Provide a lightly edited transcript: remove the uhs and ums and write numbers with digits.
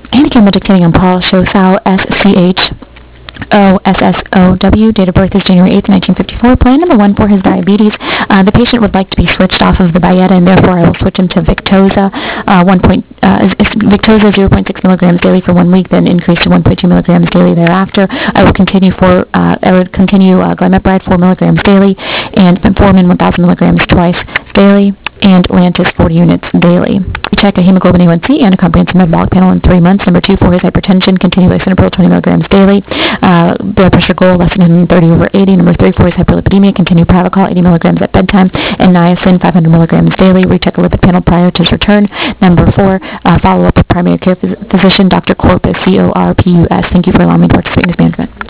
Handicam dictating on Paul Shosau, SCH. OSSOW, date of birth is January 8th, 1954. Plan number 1 for his diabetes. The patient would like to be switched off of the Byetta, and therefore I will switch him to Victoza. Victoza 0.6 milligrams daily for 1 week, then increase to 1.2 milligrams daily thereafter. I would continue glymepride 4 milligrams daily, and metformin 1,000 milligrams twice daily, and Lantus 40 units daily. Check a hemoglobin A1C and a comprehensive metabolic panel in 3 months. Number 2 for his hypertension, continue lisinopril 20 milligrams daily. Blood pressure goal less than 130/80. Number 3 for his hyperlipidemia, continue Pravachol 80 milligrams at bedtime, and niacin 500 milligrams daily. Recheck a lipid panel prior to his return. Number 4, follow up with primary care physician Dr. Corpus, CORPUS. Thank you for allowing me to participate in this management.